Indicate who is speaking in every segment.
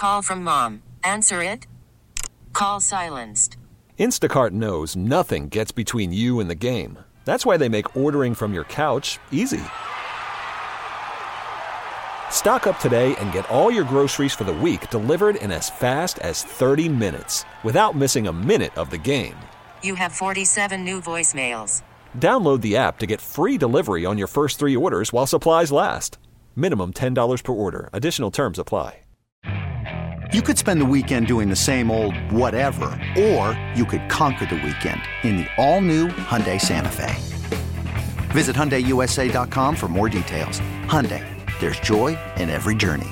Speaker 1: Call from mom. Answer it. Call silenced.
Speaker 2: Instacart knows nothing gets between you and the game. That's why they make ordering from your couch easy. Stock up today and get all your groceries for the week delivered in as fast as 30 minutes without missing a minute of the game.
Speaker 1: You have 47 new voicemails.
Speaker 2: Download the app to get free delivery on your first 3 orders while supplies last. Minimum $10 per order. Additional terms apply.
Speaker 3: You could spend the weekend doing the same old whatever, or you could conquer the weekend in the all-new Hyundai Santa Fe. Visit HyundaiUSA.com for more details. Hyundai, there's joy in every journey.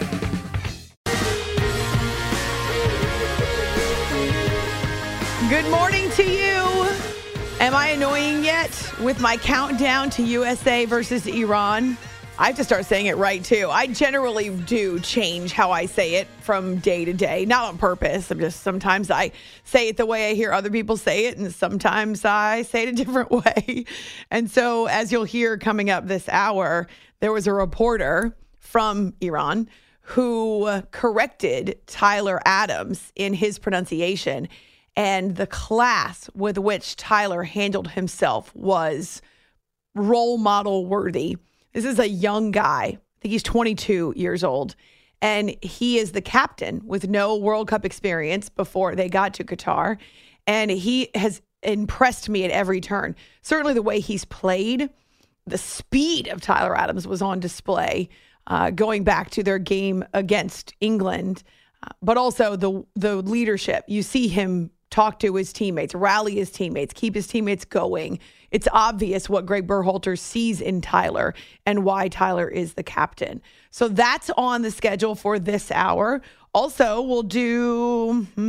Speaker 4: Good morning to you. Am I annoying yet with my countdown to USA versus Iran? I have to start saying it right, too. I generally do change how I say it from day to day, not on purpose. Sometimes I say it the way I hear other people say it, and sometimes I say it a different way. And so, as you'll hear coming up this hour, there was a reporter from Iran who corrected Tyler Adams in his pronunciation, and the class with which Tyler handled himself was role model worthy. This is a young guy. I think he's 22 years old. And he is the captain with no World Cup experience before they got to Qatar. And he has impressed me at every turn. Certainly the way he's played, the speed of Tyler Adams was on display going back to their game against England. But also the leadership. You see him talk to his teammates, rally his teammates, keep his teammates going. It's obvious what Greg Berhalter sees in Tyler and why Tyler is the captain. So that's on the schedule for this hour. Also, we'll do, you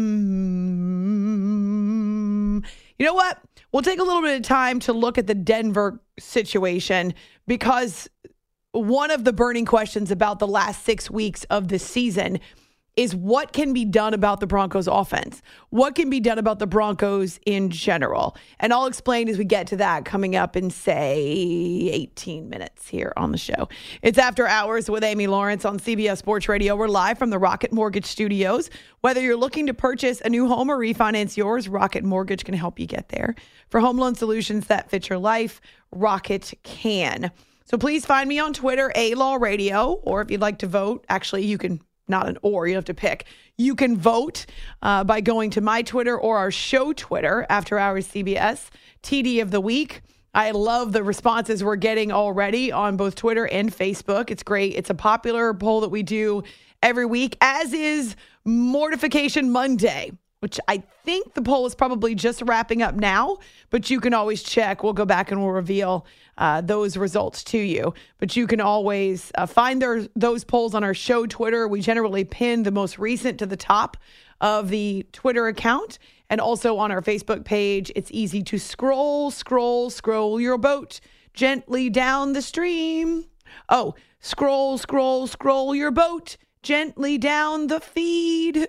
Speaker 4: know what? We'll take a little bit of time to look at the Denver situation, because one of the burning questions about the last 6 weeks of this season is what can be done about the Broncos offense? What can be done about the Broncos in general? And I'll explain as we get to that coming up in, say, 18 minutes here on the show. It's After Hours with Amy Lawrence on CBS Sports Radio. We're live from the Rocket Mortgage Studios. Whether you're looking to purchase a new home or refinance yours, Rocket Mortgage can help you get there. For home loan solutions that fit your life, Rocket can. So please find me on Twitter, ALawRadio, or if you'd like to vote, actually you can. Not an or, you have to pick. You can vote by going to my Twitter or our show Twitter, After Hours CBS, TD of the Week. I love the responses we're getting already on both Twitter and Facebook. It's great. It's a popular poll that we do every week, as is Mortification Monday, which I think the poll is probably just wrapping up now, but you can always check. We'll go back and we'll reveal those results to you. But you can always find those polls on our show Twitter. We generally pin the most recent to the top of the Twitter account, and also on our Facebook page. It's easy to scroll your boat gently down the stream. Oh, scroll your boat gently down the feed.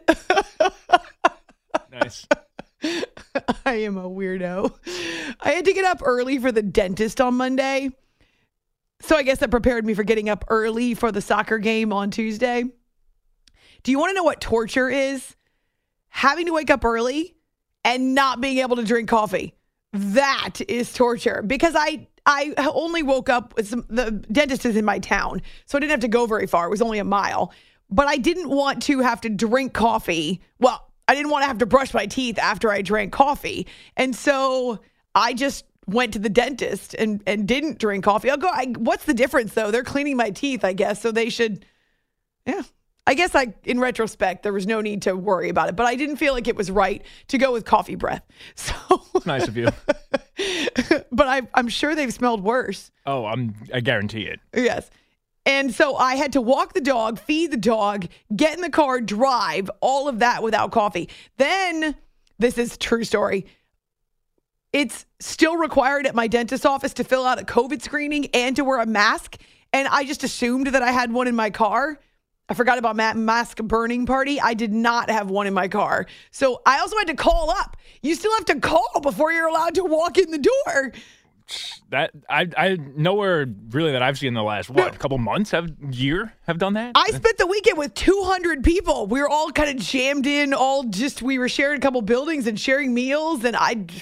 Speaker 5: Nice.
Speaker 4: I am a weirdo. I had to get up early for the dentist on Monday. So I guess that prepared me for getting up early for the soccer game on Tuesday. Do you want to know what torture is? Having to wake up early and not being able to drink coffee. That is torture, because I only woke up with the dentist is in my town, so I didn't have to go very far. It was only a mile, but I didn't want to have to drink coffee. Well, I didn't want to have to brush my teeth after I drank coffee. And so I just went to the dentist and didn't drink coffee. What's the difference, though? They're cleaning my teeth, I guess. So they should, yeah. I guess in retrospect, there was no need to worry about it. But I didn't feel like it was right to go with coffee breath. So
Speaker 5: Nice of you.
Speaker 4: But I'm sure they've smelled worse.
Speaker 5: Oh, I guarantee it.
Speaker 4: Yes. And so I had to walk the dog, feed the dog, get in the car, drive, all of that without coffee. Then, this is a true story, it's still required at my dentist's office to fill out a COVID screening and to wear a mask. And I just assumed that I had one in my car. I forgot about mask burning party. I did not have one in my car. So I also had to call up. You still have to call before you're allowed to walk in the door.
Speaker 5: I nowhere really that I've seen in the last couple months have done that.
Speaker 4: I spent the weekend with 200 people. We were all kind of jammed in, we were sharing a couple buildings and sharing meals, and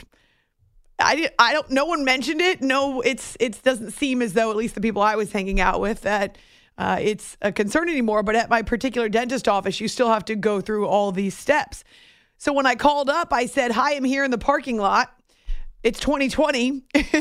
Speaker 4: no one mentioned it. No, it doesn't seem as though, at least the people I was hanging out with, that it's a concern anymore. But at my particular dentist office, you still have to go through all these steps. So when I called up, I said, "Hi, I'm here in the parking lot. It's 2020.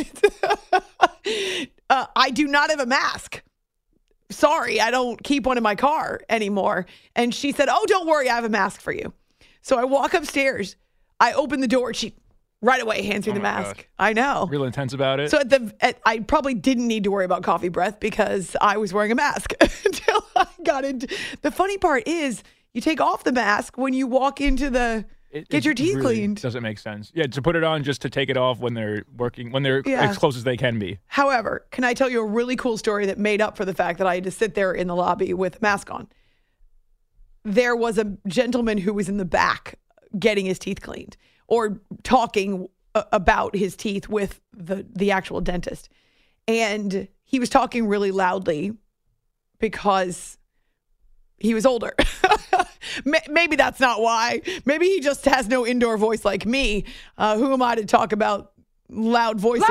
Speaker 4: I do not have a mask. Sorry, I don't keep one in my car anymore." And she said, "Oh, don't worry, I have a mask for you." So I walk upstairs. I open the door. She right away hands me the mask.
Speaker 5: Gosh.
Speaker 4: I know.
Speaker 5: Real intense about it.
Speaker 4: So I probably didn't need to worry about coffee breath because I was wearing a mask until I got into. The funny part is you take off the mask when you walk into get your teeth
Speaker 5: really
Speaker 4: cleaned.
Speaker 5: Doesn't make sense. Yeah, to put it on just to take it off when they're working, when they're as close as they can be.
Speaker 4: However, can I tell you a really cool story that made up for the fact that I had to sit there in the lobby with a mask on? There was a gentleman who was in the back getting his teeth cleaned or talking about his teeth with the actual dentist. And he was talking really loudly because he was older. Maybe that's not why. Maybe he just has no indoor voice like me. Who am I to talk about loud voices?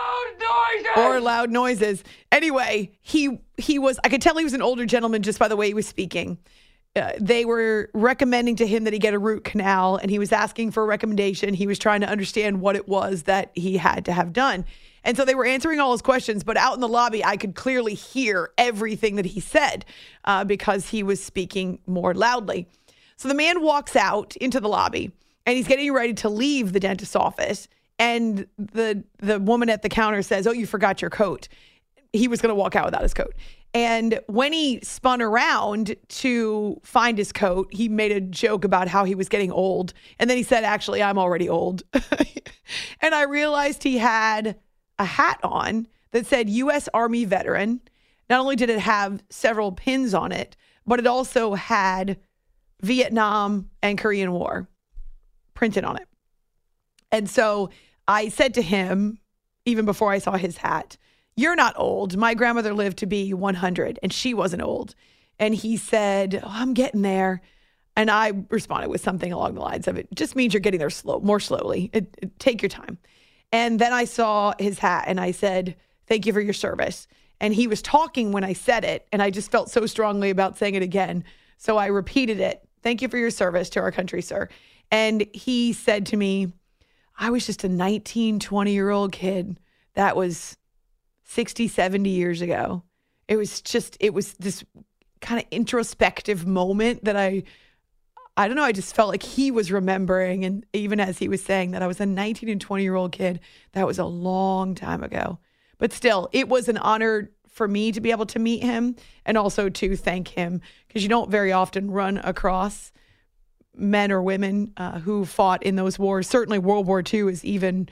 Speaker 4: Loud noises. Anyway, he was, I could tell he was an older gentleman just by the way he was speaking. They were recommending to him that he get a root canal, and he was asking for a recommendation. He was trying to understand what it was that he had to have done. And so they were answering all his questions, but out in the lobby, I could clearly hear everything that he said because he was speaking more loudly. So the man walks out into the lobby, and he's getting ready to leave the dentist's office. And the woman at the counter says, "Oh, you forgot your coat." He was going to walk out without his coat. And when he spun around to find his coat, he made a joke about how he was getting old. And then he said, "Actually, I'm already old." And I realized he had a hat on that said U.S. Army veteran. Not only did it have several pins on it, but it also had Vietnam and Korean War printed on it. And so I said to him, even before I saw his hat, "You're not old. My grandmother lived to be 100 and she wasn't old." And he said, "Oh, I'm getting there." And I responded with something along the lines of, "It just means you're getting there more slowly. Take your time." And then I saw his hat and I said, "Thank you for your service." And he was talking when I said it, and I just felt so strongly about saying it again. So I repeated it. "Thank you for your service to our country, sir." And he said to me, "I was just a 19, 20-year-old kid. That was 60, 70 years ago." It was this kind of introspective moment that I don't know, I just felt like he was remembering. And even as he was saying that I was a 19 and 20-year-old kid, that was a long time ago. But still, it was an honor for me to be able to meet him and also to thank him, because you don't very often run across men or women who fought in those wars. Certainly World War II is even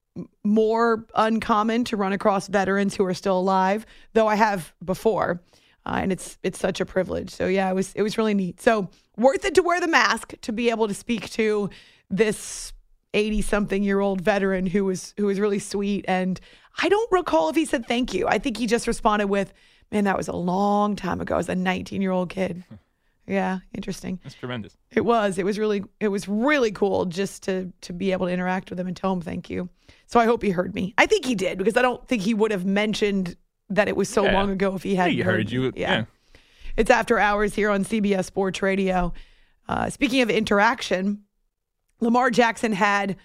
Speaker 4: more uncommon to run across veterans who are still alive, though I have before. And it's such a privilege. So yeah, it was really neat. So worth it to wear the mask to be able to speak to this 80-something-year-old veteran who was really sweet. And I don't recall if he said thank you. I think he just responded with, "Man, that was a long time ago. I was a 19-year-old kid." Yeah, interesting.
Speaker 5: That's tremendous.
Speaker 4: It was really cool just to be able to interact with him and tell him thank you. So I hope he heard me. I think he did, because I don't think he would have mentioned that it was so long ago if he hadn't
Speaker 5: heard you. Yeah.
Speaker 4: It's After Hours here on CBS Sports Radio. Speaking of interaction, Lamar Jackson had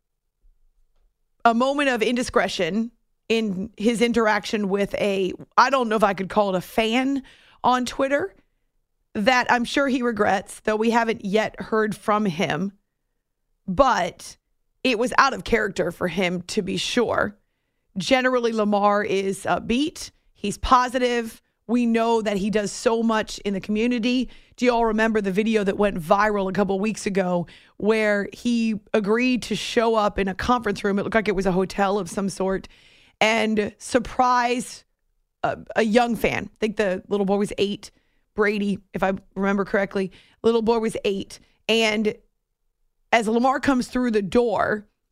Speaker 4: a moment of indiscretion in his interaction with I don't know if I could call it a fan on Twitter, that I'm sure he regrets, though we haven't yet heard from him. But it was out of character for him, to be sure. Generally, Lamar is upbeat. He's positive. We know that he does so much in the community. Do you all remember the video that went viral a couple of weeks ago where he agreed to show up in a conference room? It looked like it was a hotel of some sort, and surprise a young fan. I think the little boy was 8. Brady, if I remember correctly. Little boy was 8. And as Lamar comes through the door,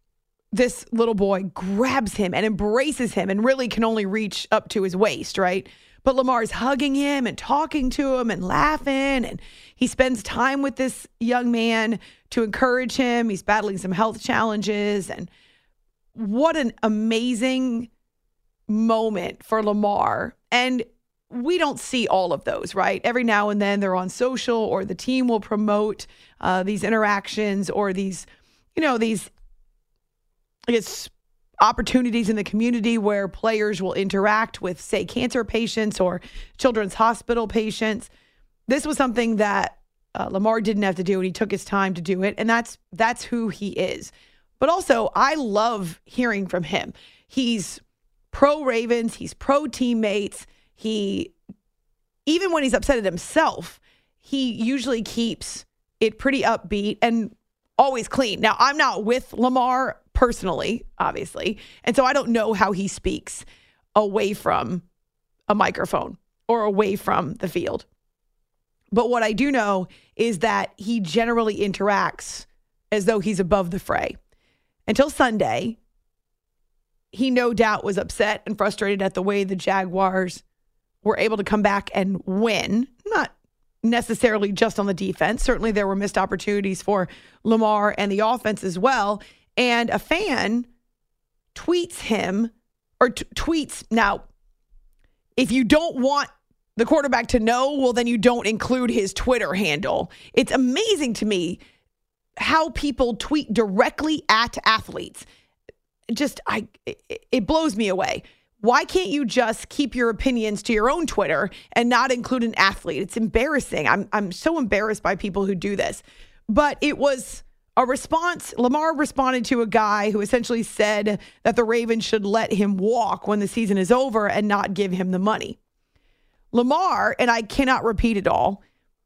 Speaker 4: this little boy grabs him and embraces him and really can only reach up to his waist, right? But Lamar's hugging him and talking to him and laughing, and he spends time with this young man to encourage him. He's battling some health challenges, and what an amazing moment for Lamar. And we don't see all of those, right? Every now and then they're on social, or the team will promote these interactions or these, these, I guess, opportunities in the community where players will interact with, say, cancer patients or children's hospital patients. This was something that Lamar didn't have to do, and he took his time to do it. And that's who he is. But also, I love hearing from him. He's pro Ravens. He's pro teammates. Even when he's upset at himself, he usually keeps it pretty upbeat and always clean. Now, I'm not with Lamar personally, obviously, and so I don't know how he speaks away from a microphone or away from the field. But what I do know is that he generally interacts as though he's above the fray. Until Sunday, he no doubt was upset and frustrated at the way the Jaguars were able to come back and win. Not necessarily just on the defense. Certainly there were missed opportunities for Lamar and the offense as well. And a fan tweets him, or tweets. Now, if you don't want the quarterback to know, well, then you don't include his Twitter handle. It's amazing to me how people tweet directly at athletes. It blows me away. Why can't you just keep your opinions to your own Twitter and not include an athlete? It's embarrassing. I'm so embarrassed by people who do this. But it was a response. Lamar responded to a guy who essentially said that the Ravens should let him walk when the season is over and not give him the money. Lamar, and I cannot repeat it all,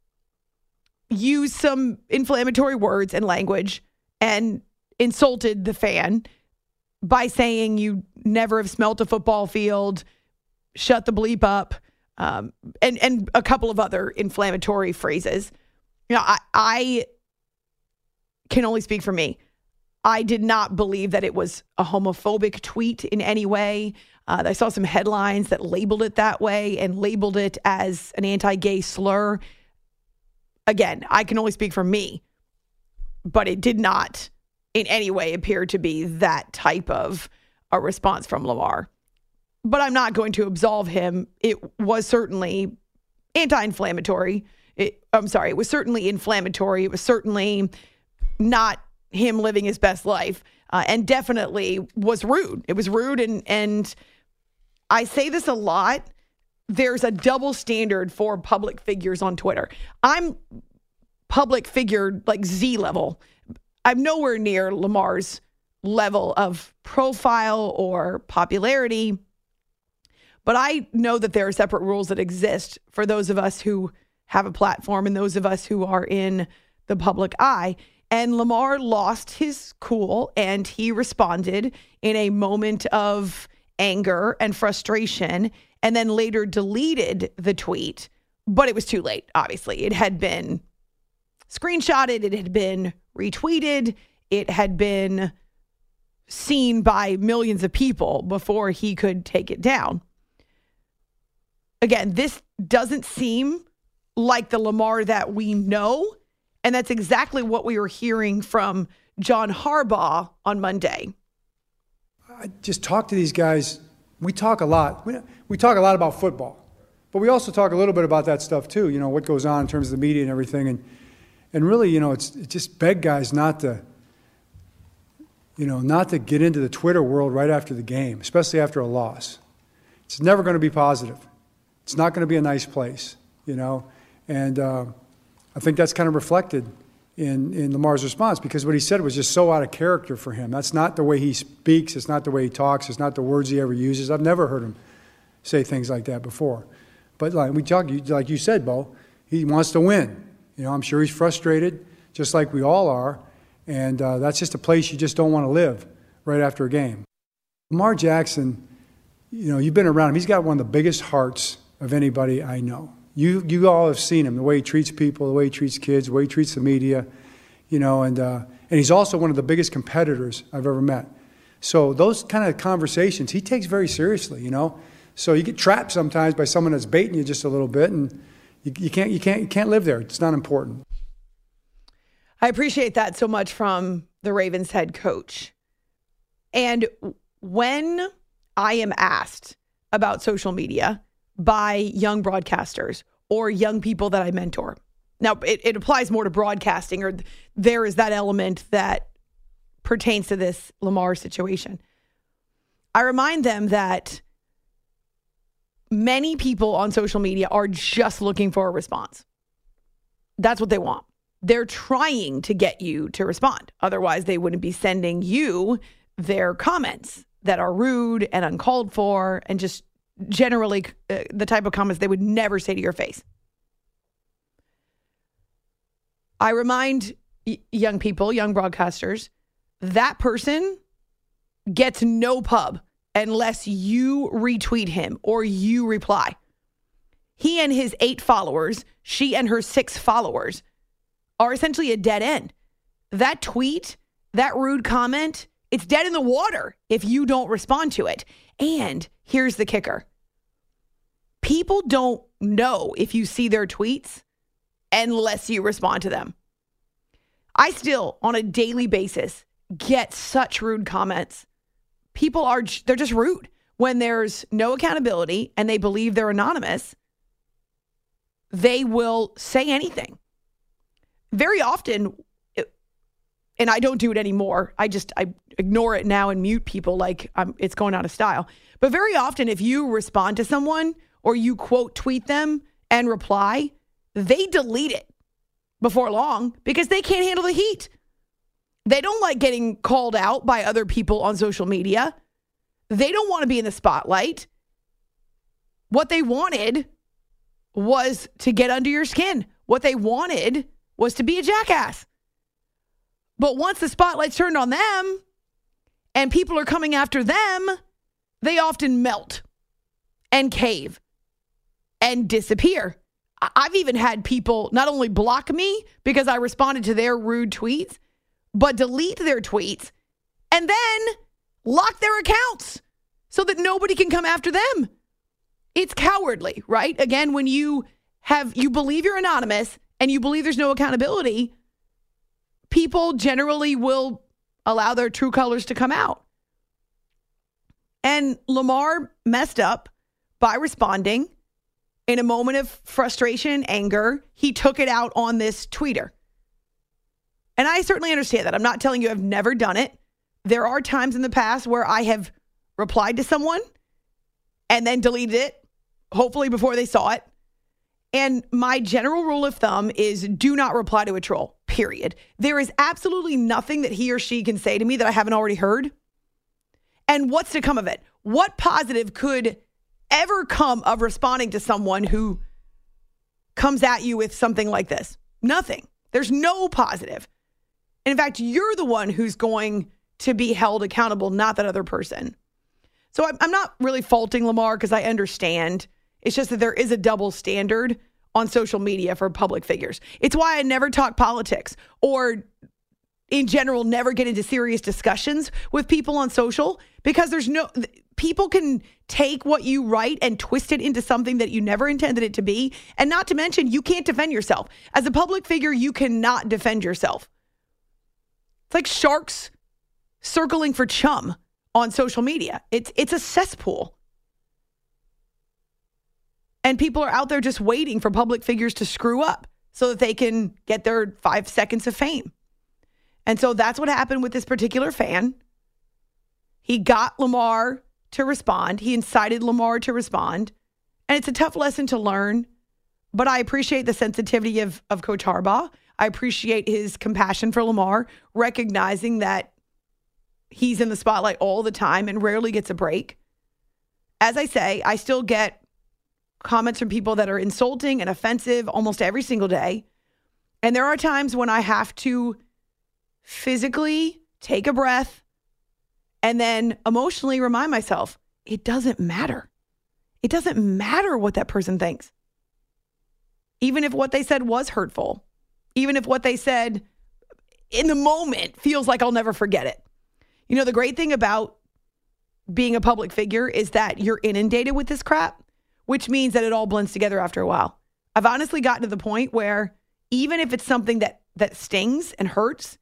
Speaker 4: used some inflammatory words and language and insulted the fan by saying you never have smelt a football field, shut the bleep up, and a couple of other inflammatory phrases. I can only speak for me. I did not believe that it was a homophobic tweet in any way. I saw some headlines that labeled it that way and labeled it as an anti-gay slur. Again, I can only speak for me, but it did not in any way appear to be that type of a response from Lamar. But I'm not going to absolve him. It was certainly anti-inflammatory. It was certainly inflammatory. It was certainly not him living his best life, and definitely was rude. It was rude, and I say this a lot. There's a double standard for public figures on Twitter. I'm public figure like Z level. I'm nowhere near Lamar's level of profile or popularity, but I know that there are separate rules that exist for those of us who have a platform and those of us who are in the public eye. And Lamar lost his cool, and he responded in a moment of anger and frustration, and then later deleted the tweet. But it was too late, obviously. It had been screenshotted. It had been retweeted. It had been seen by millions of people before he could take it down. Again, this doesn't seem like the Lamar that we know. And that's exactly what we were hearing from John Harbaugh on Monday.
Speaker 6: I just talk to these guys. We talk a lot. We talk a lot about football. But we also talk a little bit about that stuff too, what goes on in terms of the media and everything. And really, it's just beg guys not to get into the Twitter world right after the game, especially after a loss. It's never going to be positive. It's not going to be a nice place, And I think that's kind of reflected in Lamar's response, because what he said was just so out of character for him. That's not the way he speaks. It's not the way he talks. It's not the words he ever uses. I've never heard him say things like that before. But like you said, Bo, he wants to win. I'm sure he's frustrated, just like we all are. And that's just a place you just don't want to live right after a game. Lamar Jackson, you've been around him. He's got one of the biggest hearts of anybody I know. You all have seen him, the way he treats people, the way he treats kids, the way he treats the media, and he's also one of the biggest competitors I've ever met. So those kind of conversations he takes very seriously, So you get trapped sometimes by someone that's baiting you just a little bit, and you can't live there. It's not important.
Speaker 4: I appreciate that so much from the Ravens head coach. And when I am asked about social media by young broadcasters or young people that I mentor, now it applies more to broadcasting, or there is that element that pertains to this Lamar situation. I remind them that many people on social media are just looking for a response. That's what they want. They're trying to get you to respond. Otherwise, they wouldn't be sending you their comments that are rude and uncalled for, and just generally the type of comments they would never say to your face. I remind young people, young broadcasters, that person gets no pub unless you retweet him or you reply. He and his 8 followers, she and her 6 followers, are essentially a dead end. That tweet, that rude comment, it's dead in the water if you don't respond to it. And here's the kicker. People don't know if you see their tweets unless you respond to them. I still, on a daily basis, get such rude comments. People they're just rude. When there's no accountability and they believe they're anonymous, they will say anything. Very often, and I don't do it anymore. I ignore it now and mute people like it's going out of style. But very often, if you respond to someone or you quote tweet them and reply, they delete it before long because they can't handle the heat. They don't like getting called out by other people on social media. They don't want to be in the spotlight. What they wanted was to get under your skin. What they wanted was to be a jackass. But once the spotlight's turned on them and people are coming after them, they often melt and cave and disappear. I've even had people not only block me because I responded to their rude tweets, but delete their tweets and then lock their accounts so that nobody can come after them. It's cowardly, right? Again, when you believe you're anonymous and you believe there's no accountability, people generally will allow their true colors to come out. And Lamar messed up by responding in a moment of frustration and anger. He took it out on this tweeter. And I certainly understand that. I'm not telling you I've never done it. There are times in the past where I have replied to someone and then deleted it, hopefully before they saw it. And my general rule of thumb is do not reply to a troll, period. There is absolutely nothing that he or she can say to me that I haven't already heard. And what's to come of it? What positive could ever come of responding to someone who comes at you with something like this? Nothing. There's no positive. In fact, you're the one who's going to be held accountable, not that other person. So I'm not really faulting Lamar because I understand. It's just that there is a double standard on social media for public figures. It's why I never talk politics or in general never get into serious discussions with people on social, because people can take what you write and twist it into something that you never intended it to be. And not to mention, you can't defend yourself. As a public figure, you cannot defend yourself. It's like sharks circling for chum on social media. It's a cesspool. And people are out there just waiting for public figures to screw up so that they can get their 5 seconds of fame. And so that's what happened with this particular fan. He got Lamar to respond. He incited Lamar to respond. And it's a tough lesson to learn. But I appreciate the sensitivity of Coach Harbaugh. I appreciate his compassion for Lamar, recognizing that he's in the spotlight all the time and rarely gets a break. As I say, I still get comments from people that are insulting and offensive almost every single day. And there are times when I have to physically take a breath and then emotionally remind myself, it doesn't matter. It doesn't matter what that person thinks. Even if what they said was hurtful, even if what they said in the moment feels like I'll never forget it. You know, the great thing about being a public figure is that you're inundated with this crap, which means that it all blends together after a while. I've honestly gotten to the point where even if it's something that stings and hurts,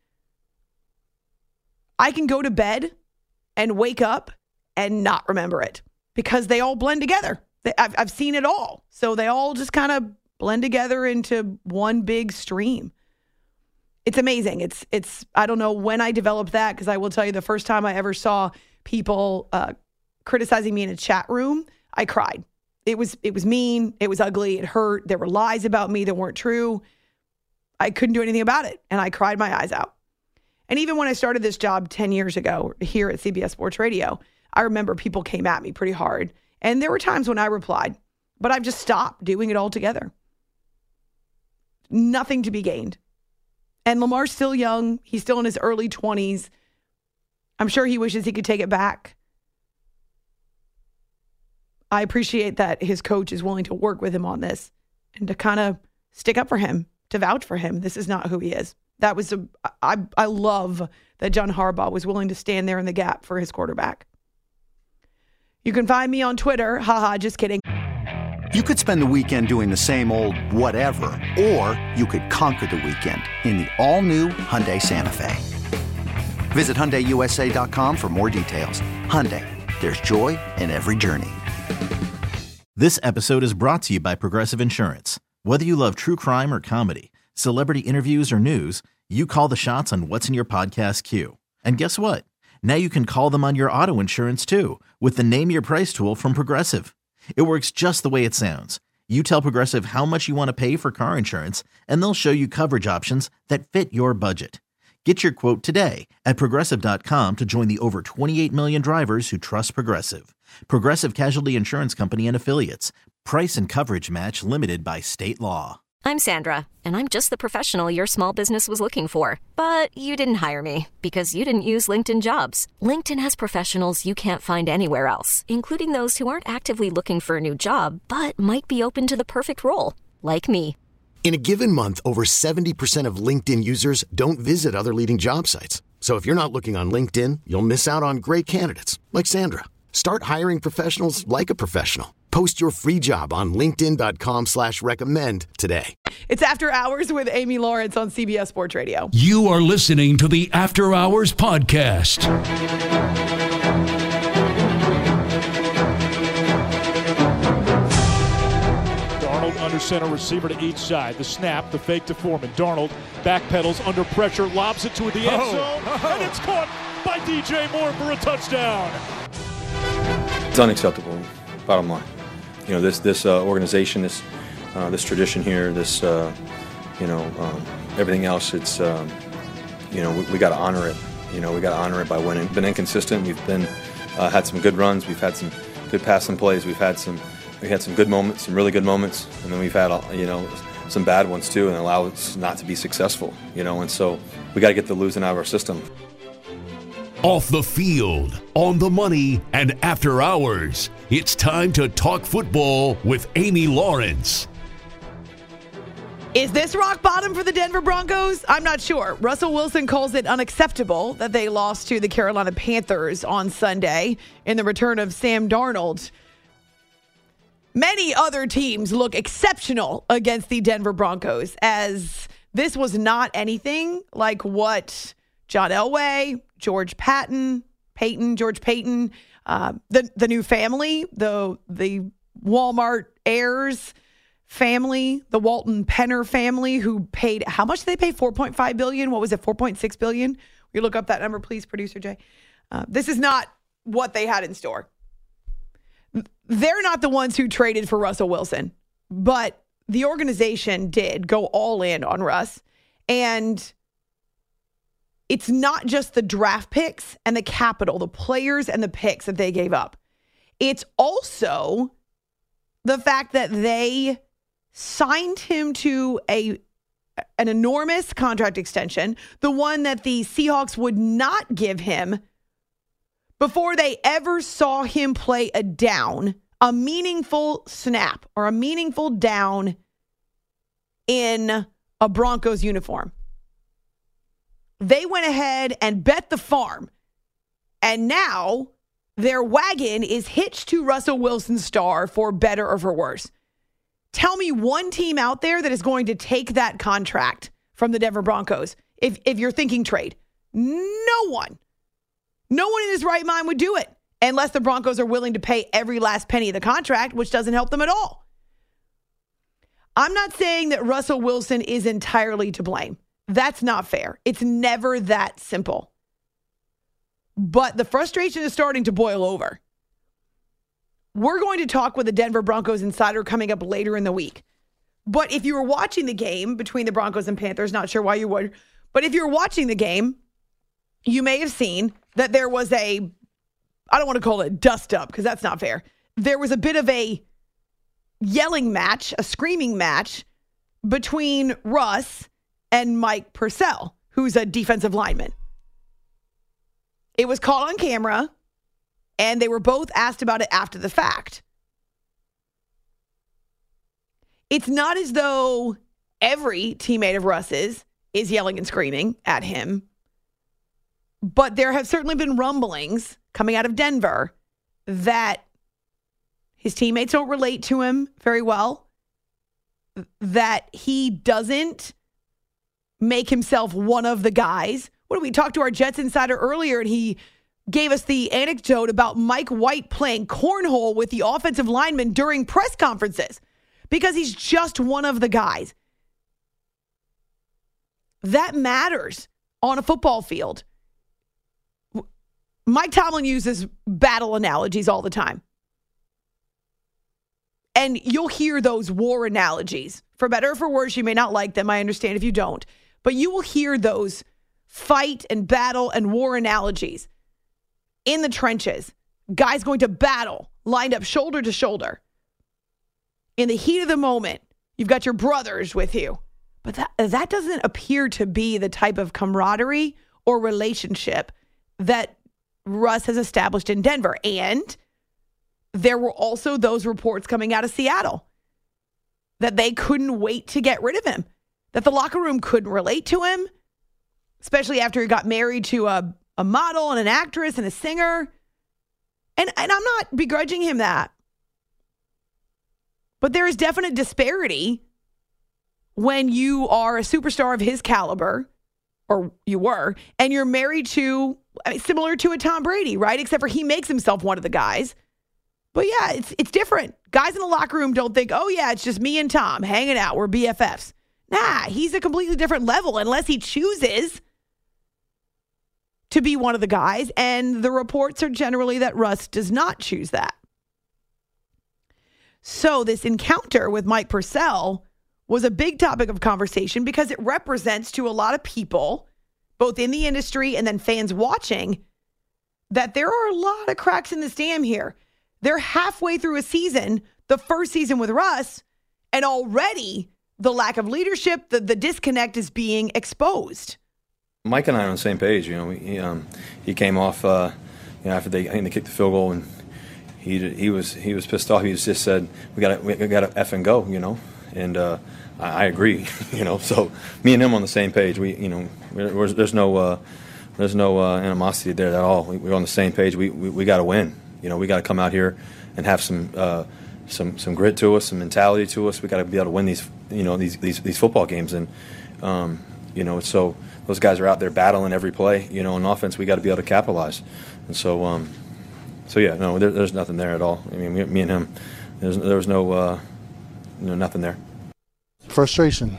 Speaker 4: I can go to bed and wake up and not remember it because they all blend together. I've seen it all. So they all just kind of blend together into one big stream. It's amazing. It's I don't know when I developed that, because I will tell you the first time I ever saw people criticizing me in a chat room, I cried. It was mean. It was ugly. It hurt. There were lies about me that weren't true. I couldn't do anything about it. And I cried my eyes out. And even when I started this job 10 years ago here at CBS Sports Radio, I remember people came at me pretty hard. And there were times when I replied, but I've just stopped doing it altogether. Nothing to be gained. And Lamar's still young. He's still in his early 20s. I'm sure he wishes he could take it back. I appreciate that his coach is willing to work with him on this and to kind of stick up for him, to vouch for him. This is not who he is. I love that John Harbaugh was willing to stand there in the gap for his quarterback. You can find me on Twitter. Haha, just kidding.
Speaker 3: You could spend the weekend doing the same old whatever, or you could conquer the weekend in the all-new Hyundai Santa Fe. Visit HyundaiUSA.com for more details. Hyundai, there's joy in every journey.
Speaker 7: This episode is brought to you by Progressive Insurance. Whether you love true crime or comedy, celebrity interviews or news, you call the shots on what's in your podcast queue. And guess what? Now you can call them on your auto insurance too with the Name Your Price tool from Progressive. It works just the way it sounds. You tell Progressive how much you want to pay for car insurance, and they'll show you coverage options that fit your budget. Get your quote today at Progressive.com to join the over 28 million drivers who trust Progressive. Progressive Casualty Insurance Company and Affiliates. Price and coverage match limited by state law.
Speaker 8: I'm Sandra, and I'm just the professional your small business was looking for. But you didn't hire me because you didn't use LinkedIn Jobs. LinkedIn has professionals you can't find anywhere else, including those who aren't actively looking for a new job, but might be open to the perfect role, like me.
Speaker 9: In a given month, over 70% of LinkedIn users don't visit other leading job sites. So if you're not looking on LinkedIn, you'll miss out on great candidates like Sandra. Start hiring professionals like a professional. Post your free job on linkedin.com/recommend today.
Speaker 4: It's After Hours with Amy Lawrence on CBS Sports Radio.
Speaker 10: You are listening to the After Hours podcast.
Speaker 11: Darnold under center, receiver to each side. The snap, the fake to Foreman. Darnold backpedals under pressure, lobs it to the end zone, and it's caught by DJ Moore for a touchdown.
Speaker 12: It's unacceptable, bottom line. You know, this organization, this tradition here, this everything else. It's we got to honor it. We got to honor it by winning. Been inconsistent. We've been had some good runs. We've had some good passing plays. We had some good moments, some really good moments, and then we've had some bad ones too, and allow us not to be successful. And so we got to get the losing out of our system.
Speaker 10: Off the field, on the money, and after hours, it's time to talk football with Amy Lawrence.
Speaker 4: Is this rock bottom for the Denver Broncos? I'm not sure. Russell Wilson calls it unacceptable that they lost to the Carolina Panthers on Sunday in the return of Sam Darnold. Many other teams look exceptional against the Denver Broncos, as this was not anything like what John Elway, George Payton, the new family, the Walmart heirs family, the Walton Penner family, who paid, how much did they pay? $4.5 billion? What was it? $4.6 billion? Will you look up that number, please, producer Jay? This is not what they had in store. They're not the ones who traded for Russell Wilson, but the organization did go all in on Russ. And it's not just the draft picks and the capital, the players and the picks that they gave up. It's also the fact that they signed him to an enormous contract extension, the one that the Seahawks would not give him before they ever saw him play a down, a meaningful snap or a meaningful down in a Broncos uniform. They went ahead and bet the farm And now their wagon is hitched to Russell Wilson's star for better or for worse. Tell me one team out there that is going to take that contract from the Denver Broncos if you're thinking trade. No one. No one in his right mind would do it unless the Broncos are willing to pay every last penny of the contract, which doesn't help them at all. I'm not saying that Russell Wilson is entirely to blame. That's not fair. It's never that simple. But the frustration is starting to boil over. We're going to talk with a Denver Broncos insider coming up later in the week. But if you were watching the game between the Broncos and Panthers, not sure why you would, but if you're watching the game, you may have seen that there was I don't want to call it dust up because that's not fair. There was a bit of a yelling match, a screaming match between Russ and Mike Purcell, who's a defensive lineman. It was caught on camera, and they were both asked about it after the fact. It's not as though every teammate of Russ's is yelling and screaming at him, but there have certainly been rumblings coming out of Denver that his teammates don't relate to him very well, that he doesn't make himself one of the guys. We talked to our Jets insider earlier, and he gave us the anecdote about Mike White playing cornhole with the offensive lineman during press conferences because he's just one of the guys. That matters on a football field. Mike Tomlin uses battle analogies all the time. And you'll hear those war analogies. For better or for worse, you may not like them. I understand if you don't. But you will hear those fight and battle and war analogies in the trenches. Guys going to battle, lined up shoulder to shoulder. In the heat of the moment, you've got your brothers with you. But that doesn't appear to be the type of camaraderie or relationship that Russ has established in Denver. And there were also those reports coming out of Seattle that they couldn't wait to get rid of him, that the locker room couldn't relate to him, especially after he got married to a model and an actress and a singer. And I'm not begrudging him that. But there is definite disparity when you are a superstar of his caliber, or you were, and you're married to, similar to a Tom Brady, right? Except for he makes himself one of the guys. But yeah, it's different. Guys in the locker room don't think, oh yeah, it's just me and Tom hanging out. We're BFFs. Nah, he's a completely different level unless he chooses to be one of the guys. And the reports are generally that Russ does not choose that. So this encounter with Mike Purcell was a big topic of conversation because it represents to a lot of people, both in the industry and then fans watching, that there are a lot of cracks in this dam here. They're halfway through a season, the first season with Russ, and already the lack of leadership, the disconnect is being exposed.
Speaker 12: Mike and I are on the same page. You know, he came off, after they kicked the field goal, and he was pissed off. He just said, we got to F and go, and I agree, So me and him on the same page. There's no animosity there at all. We're on the same page. We got to win. We got to come out here and have some grit to us, some mentality to us. We got to be able to win these football games, and so those guys are out there battling every play. On offense, we got to be able to capitalize, and so yeah, no, there's nothing there at all. I mean, me and him, there was no nothing there.
Speaker 13: Frustration.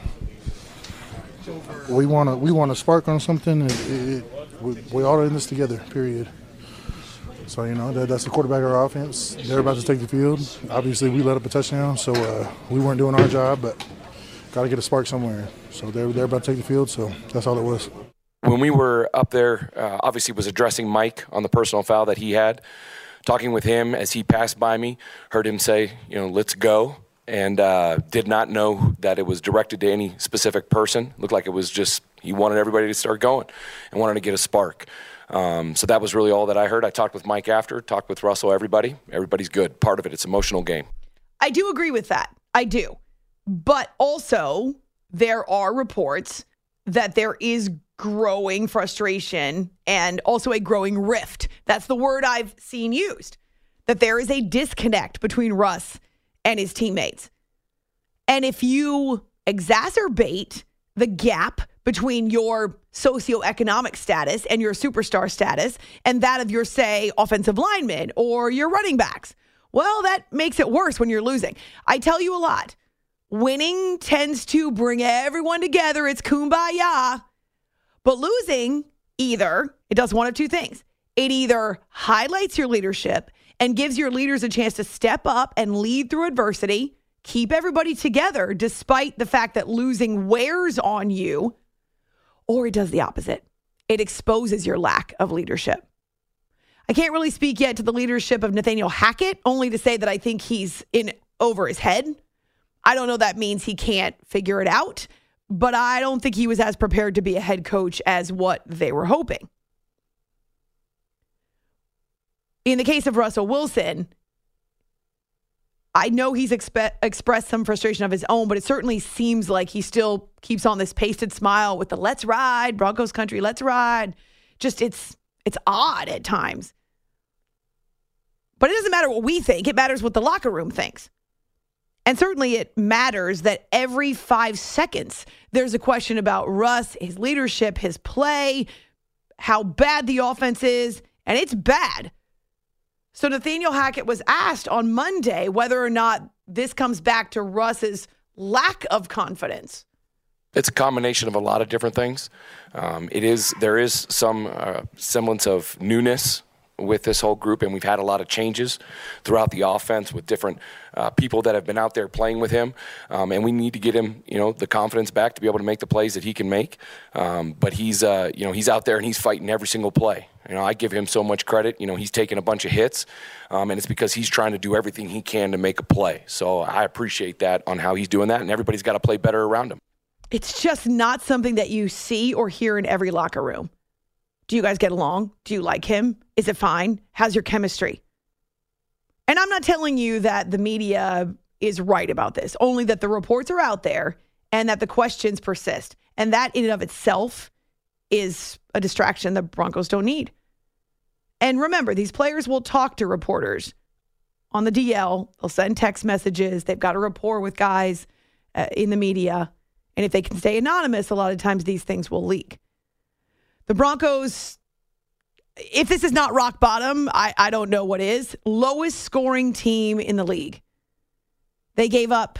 Speaker 13: We want to spark on something. We all in this together. Period. So, that's the quarterback of our offense. They're about to take the field. Obviously, we let up a touchdown, so we weren't doing our job, but got to get a spark somewhere. So they're about to take the field, so that's all it was.
Speaker 14: When we were up there, obviously was addressing Mike on the personal foul that he had. Talking with him as he passed by me, heard him say, let's go, and did not know that it was directed to any specific person. Looked like it was just he wanted everybody to start going and wanted to get a spark. So that was really all that I heard. I talked with Mike after, talked with Russell, everybody's good. Part of it, it's an emotional game.
Speaker 4: I do agree with that. I do. But also, there are reports that there is growing frustration and also a growing rift. That's the word I've seen used, that there is a disconnect between Russ and his teammates. And if you exacerbate the gap between your socioeconomic status and your superstar status and that of your, say, offensive linemen or your running backs, well, that makes it worse when you're losing. I tell you a lot. Winning tends to bring everyone together. It's kumbaya. But losing, it does one of two things. It either highlights your leadership and gives your leaders a chance to step up and lead through adversity, keep everybody together despite the fact that losing wears on you, or it does the opposite. It exposes your lack of leadership. I can't really speak yet to the leadership of Nathaniel Hackett, only to say that I think he's in over his head. I don't know that means he can't figure it out, but I don't think he was as prepared to be a head coach as what they were hoping. In the case of Russell Wilson, I know he's expressed some frustration of his own, but it certainly seems like he still keeps on this pasted smile with the let's ride, Broncos country, let's ride. Just it's odd at times. But it doesn't matter what we think. It matters what the locker room thinks. And certainly it matters that every 5 seconds there's a question about Russ, his leadership, his play, how bad the offense is, and it's bad. So Nathaniel Hackett was asked on Monday whether or not this comes back to Russ's lack of confidence.
Speaker 14: It's a combination of a lot of different things. There is some semblance of newness with this whole group, and we've had a lot of changes throughout the offense with different people that have been out there playing with him, and we need to get him, the confidence back to be able to make the plays that he can make. But he's out there and he's fighting every single play. I give him so much credit. He's taking a bunch of hits, and it's because he's trying to do everything he can to make a play. So I appreciate that on how he's doing that, and everybody's got to play better around him.
Speaker 4: It's just not something that you see or hear in every locker room. Do you guys get along? Do you like him? Is it fine? How's your chemistry? And I'm not telling you that the media is right about this, only that the reports are out there and that the questions persist. And that in and of itself is a distraction the Broncos don't need. And remember, these players will talk to reporters on the DL. They'll send text messages. They've got a rapport with guys in the media. And if they can stay anonymous, a lot of times these things will leak. The Broncos, if this is not rock bottom, I don't know what is. Lowest scoring team in the league. They gave up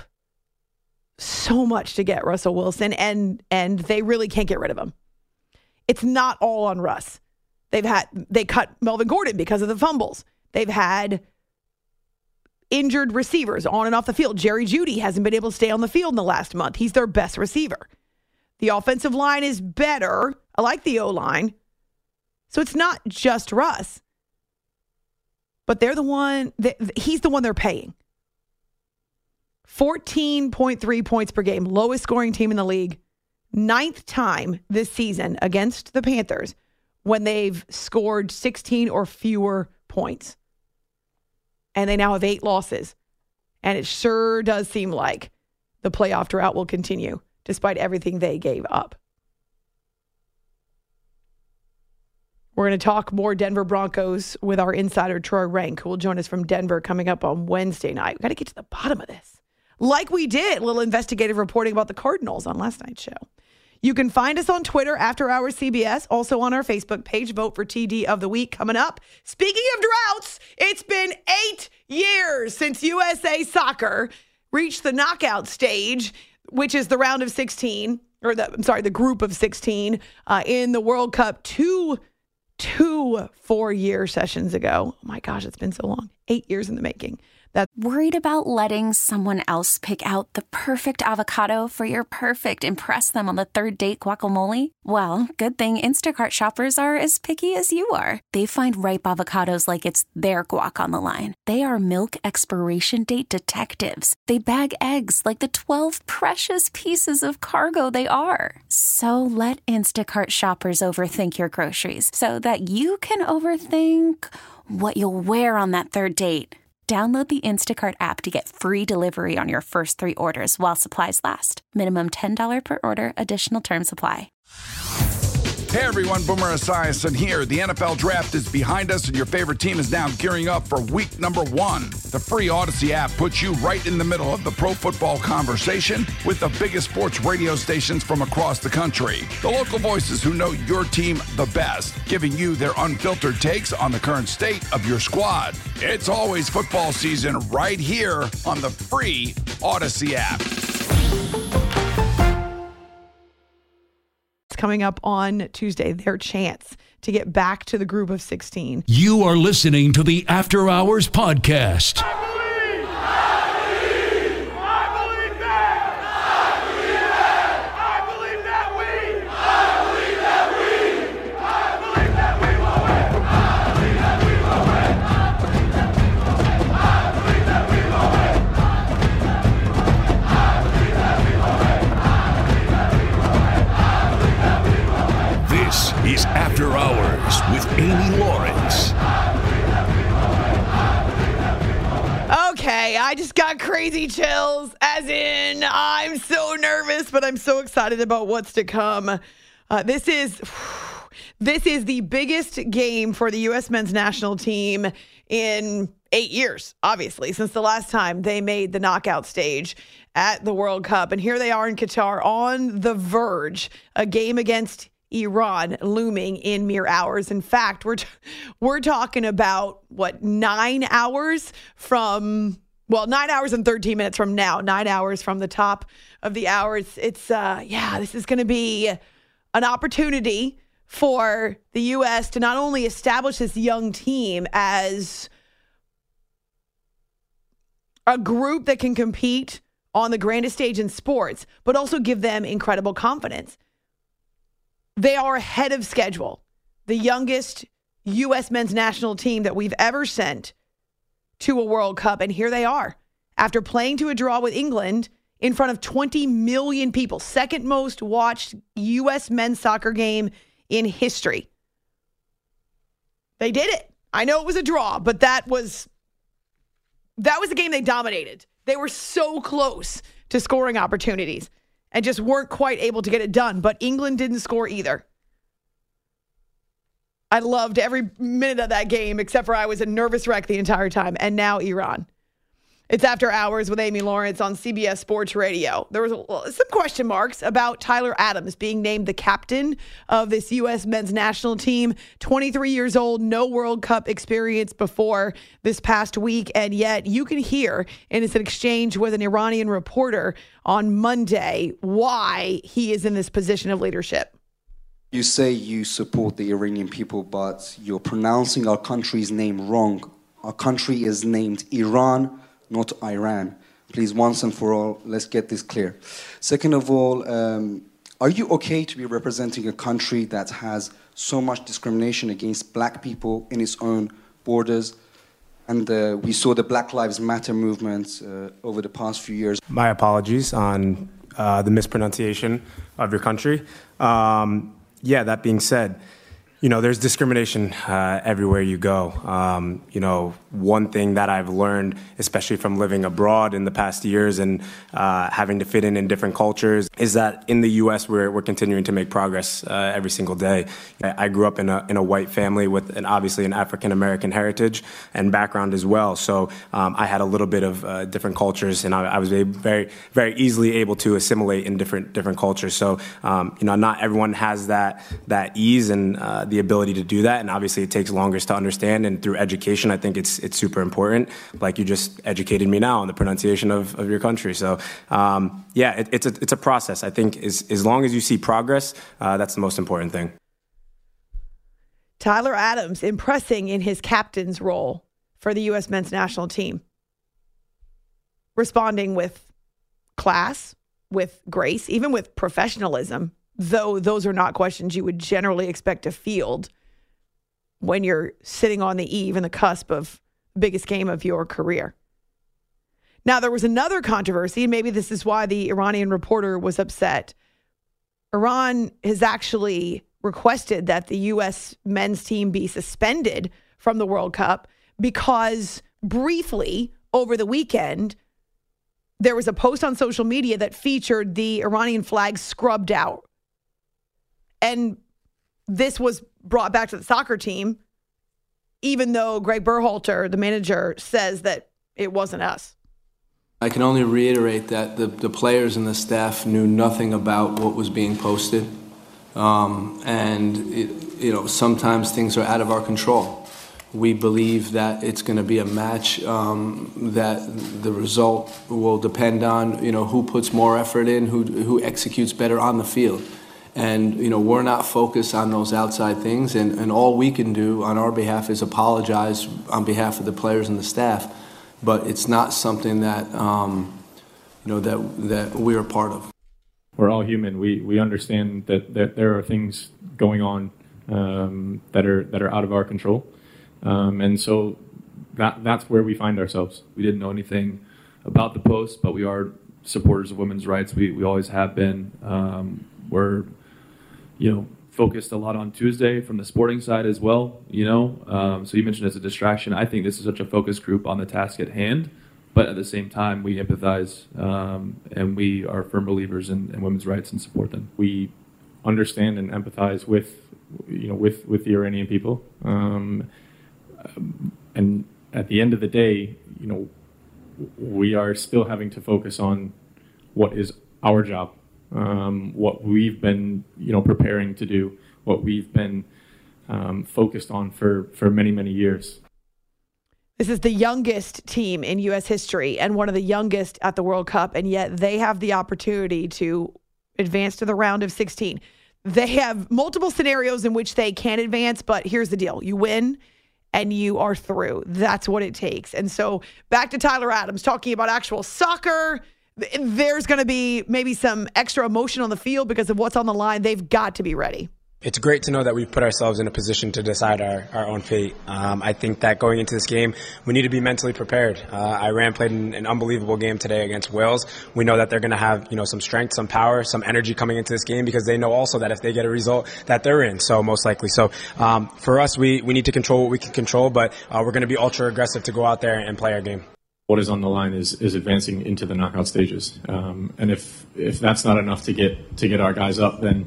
Speaker 4: so much to get Russell Wilson, and they really can't get rid of him. It's not all on Russ. They cut Melvin Gordon because of the fumbles. They've had injured receivers on and off the field. Jerry Jeudy hasn't been able to stay on the field in the last month. He's their best receiver. The offensive line is better. I like the O-line. So it's not just Russ. But they're the one, he's the one they're paying. 14.3 points per game, lowest scoring team in the league. 9th time this season against the Panthers when they've scored 16 or fewer points. And they now have 8 losses. And it sure does seem like the playoff drought will continue despite everything they gave up. We're going to talk more Denver Broncos with our insider, Troy Rank, who will join us from Denver coming up on Wednesday night. We've got to get to the bottom of this. Like we did, a little investigative reporting about the Cardinals on last night's show. You can find us on Twitter, After Hours CBS, also on our Facebook page. Vote for TD of the Week coming up. Speaking of droughts, it's been 8 years since USA Soccer reached the knockout stage, which is the round of 16, or the group of 16 in the World Cup 2 4-year sessions ago. Oh my gosh, it's been so long. 8 years in the making.
Speaker 15: Worried about letting someone else pick out the perfect avocado for your perfect impress them on the third date guacamole? Well, good thing Instacart shoppers are as picky as you are. They find ripe avocados like it's their guac on the line. They are milk expiration date detectives. They bag eggs like the 12 precious pieces of cargo they are. So let Instacart shoppers overthink your groceries so that you can overthink what you'll wear on that third date. Download the Instacart app to get free delivery on your first 3 orders while supplies last. Minimum $10 per order. Additional terms apply.
Speaker 16: Hey everyone, Boomer Esiason here. The NFL Draft is behind us and your favorite team is now gearing up for week number 1. The free Odyssey app puts you right in the middle of the pro football conversation with the biggest sports radio stations from across the country. The local voices who know your team the best, giving you their unfiltered takes on the current state of your squad. It's always football season right here on the free Odyssey app.
Speaker 4: Coming up on Tuesday, their chance to get back to the group of 16.
Speaker 10: You are listening to the After Hours Podcast. Is After Hours with Amy Lawrence.
Speaker 4: Okay, I just got crazy chills, as in I'm so nervous, but I'm so excited about what's to come. This is the biggest game for the U.S. men's national team in 8 years, obviously, since the last time they made the knockout stage at the World Cup. And here they are in Qatar on the verge, a game against Iran looming in mere hours. In fact, we're talking about 9 hours from 9 hours and 13 minutes from now, 9 hours from the top of the hour. It's this is going to be an opportunity for the U.S. to not only establish this young team as a group that can compete on the grandest stage in sports, but also give them incredible confidence. They are ahead of schedule, the youngest U.S. men's national team that we've ever sent to a World Cup. And here they are, after playing to a draw with England in front of 20 million people, second most watched U.S. men's soccer game in history. They did it. I know it was a draw, but that was a game they dominated. They were so close to scoring opportunities and just weren't quite able to get it done. But England didn't score either. I loved every minute of that game, except for I was a nervous wreck the entire time. And now Iran. It's After Hours with Amy Lawrence on CBS Sports Radio. There was some question marks about Tyler Adams being named the captain of this U.S. men's national team. 23 years old, no World Cup experience before this past week. And yet you can hear in his exchange with an Iranian reporter on Monday why he is in this position of leadership.
Speaker 17: You say you support the Iranian people, but you're pronouncing our country's name wrong. Our country is named Iran, not Iran. Please, once and for all, let's get this clear. Second of all, are you okay to be representing a country that has so much discrimination against black people in its own borders? And we saw the Black Lives Matter movement over the past few years.
Speaker 18: My apologies on the mispronunciation of your country. That being said, there's discrimination everywhere you go. One thing that I've learned, especially from living abroad in the past years and having to fit in different cultures, is that in the U.S. we're continuing to make progress every single day. I grew up in a white family with obviously an African-American heritage and background as well. So I had a little bit of different cultures, and I was very, very easily able to assimilate in different cultures. So, not everyone has that ease and the ability to do that, and obviously it takes longer to understand, and through education I think it's super important, like you just educated me now on the pronunciation of your country. So it's a process. I think as long as you see progress, that's the most important thing.
Speaker 4: Tyler Adams impressing in his captain's role for the U.S. men's national team, responding with class, with grace, even with professionalism, though those are not questions you would generally expect to field when you're sitting on the eve and the cusp of the biggest game of your career. Now, there was another controversy, and maybe this is why the Iranian reporter was upset. Iran has actually requested that the U.S. men's team be suspended from the World Cup because briefly over the weekend, there was a post on social media that featured the Iranian flag scrubbed out. And this was brought back to the soccer team, even though Greg Berhalter, the manager, says that it wasn't us.
Speaker 19: I can only reiterate that the players and the staff knew nothing about what was being posted. Sometimes things are out of our control. We believe that it's going to be a match that the result will depend on, who puts more effort in, who executes better on the field. And, we're not focused on those outside things. And all we can do on our behalf is apologize on behalf of the players and the staff. But it's not something that, that we're a part of.
Speaker 5: We're all human. We understand that there are things going on that are out of our control. And so that's where we find ourselves. We didn't know anything about the post, but we are supporters of women's rights. We always have been. We're, focused a lot on Tuesday from the sporting side as well, So you mentioned it's a distraction. I think this is such a focus group on the task at hand, but at the same time, we empathize and we are firm believers in women's rights and support them. We understand and empathize with the Iranian people. And at the end of the day, we are still having to focus on what is our job. What we've been, preparing to do, what we've been focused on for many, many years.
Speaker 4: This is the youngest team in U.S. history and one of the youngest at the World Cup, and yet they have the opportunity to advance to the round of 16. They have multiple scenarios in which they can advance, but here's the deal. You win and you are through. That's what it takes. And so back to Tyler Adams talking about actual soccer. There's going to be maybe some extra emotion on the field because of what's on the line. They've got to be ready.
Speaker 18: It's great to know that we've put ourselves in a position to decide our own fate. I think that going into this game, we need to be mentally prepared. Iran played an unbelievable game today against Wales. We know that they're going to have, some strength, some power, some energy coming into this game because they know also that if they get a result that they're in, so most likely. So for us, we need to control what we can control, but we're going to be ultra aggressive to go out there and play our game.
Speaker 5: What is on the line is advancing into the knockout stages, and if that's not enough to get our guys up, then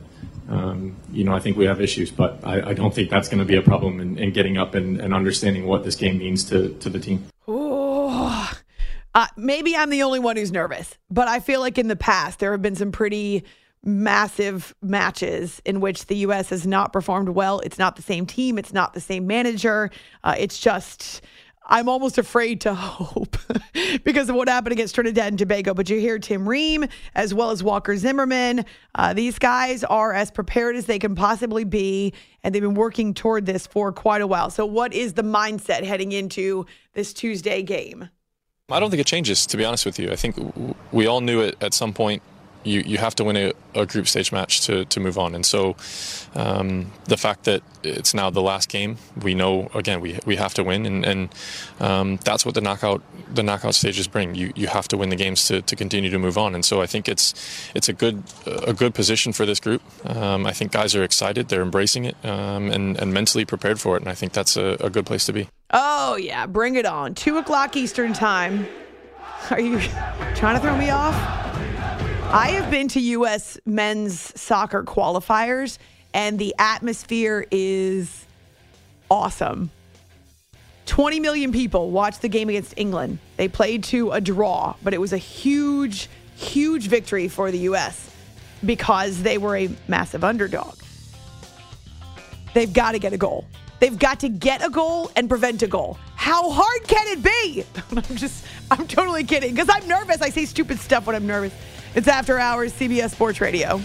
Speaker 5: I think we have issues. But I don't think that's going to be a problem in getting up and understanding what this game means to the team.
Speaker 4: Oh, maybe I'm the only one who's nervous, but I feel like in the past there have been some pretty massive matches in which the U.S. has not performed well. It's not the same team. It's not the same manager. It's just... I'm almost afraid to hope because of what happened against Trinidad and Tobago. But you hear Tim Ream as well as Walker Zimmerman. These guys are as prepared as they can possibly be, and they've been working toward this for quite a while. So what is the mindset heading into this Tuesday game?
Speaker 20: I don't think it changes, to be honest with you. I think we all knew it at some point. You have to win a group stage match to move on. And so the fact that it's now the last game, we know, again, we have to win. And that's what the knockout stages bring. You have to win the games to continue to move on. And so I think it's a good position for this group. I think guys are excited. They're embracing it and mentally prepared for it. And I think that's a good place to be.
Speaker 4: Oh, yeah. Bring it on. 2:00 Eastern time. Are you trying to throw me off? I have been to U.S. men's soccer qualifiers, and the atmosphere is awesome. 20 million people watched the game against England. They played to a draw, but it was a huge, huge victory for the U.S. because they were a massive underdog. They've got to get a goal. They've got to get a goal and prevent a goal. How hard can it be? I'm totally kidding because I'm nervous. I say stupid stuff when I'm nervous. It's After Hours, CBS Sports Radio.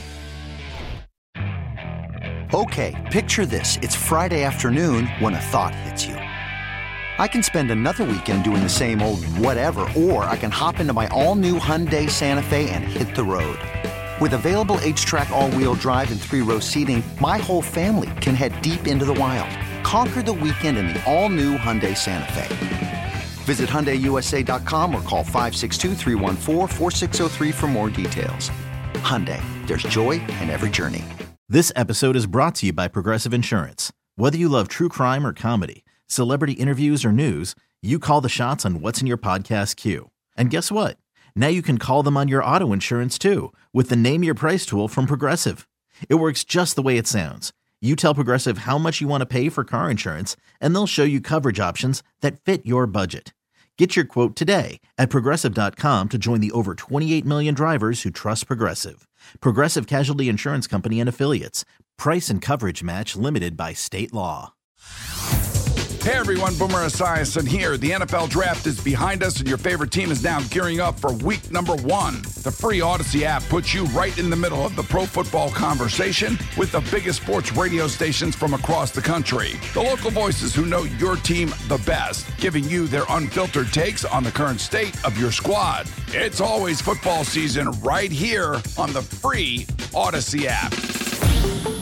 Speaker 3: Okay, picture this. It's Friday afternoon when a thought hits you. I can spend another weekend doing the same old whatever, or I can hop into my all-new Hyundai Santa Fe and hit the road. With available H-Track all-wheel drive and 3-row seating, my whole family can head deep into the wild. Conquer the weekend in the all-new Hyundai Santa Fe. Visit HyundaiUSA.com or call 562-314-4603 for more details. Hyundai, there's joy in every journey.
Speaker 7: This episode is brought to you by Progressive Insurance. Whether you love true crime or comedy, celebrity interviews or news, you call the shots on what's in your podcast queue. And guess what? Now you can call them on your auto insurance too with the Name Your Price tool from Progressive. It works just the way it sounds. You tell Progressive how much you want to pay for car insurance, and they'll show you coverage options that fit your budget. Get your quote today at Progressive.com to join the over 28 million drivers who trust Progressive. Progressive Casualty Insurance Company and Affiliates. Price and coverage match limited by state law.
Speaker 16: Hey everyone, Boomer Esiason here. The NFL Draft is behind us and your favorite team is now gearing up for week number 1. The free Odyssey app puts you right in the middle of the pro football conversation with the biggest sports radio stations from across the country. The local voices who know your team the best, giving you their unfiltered takes on the current state of your squad. It's always football season right here on the free Odyssey app.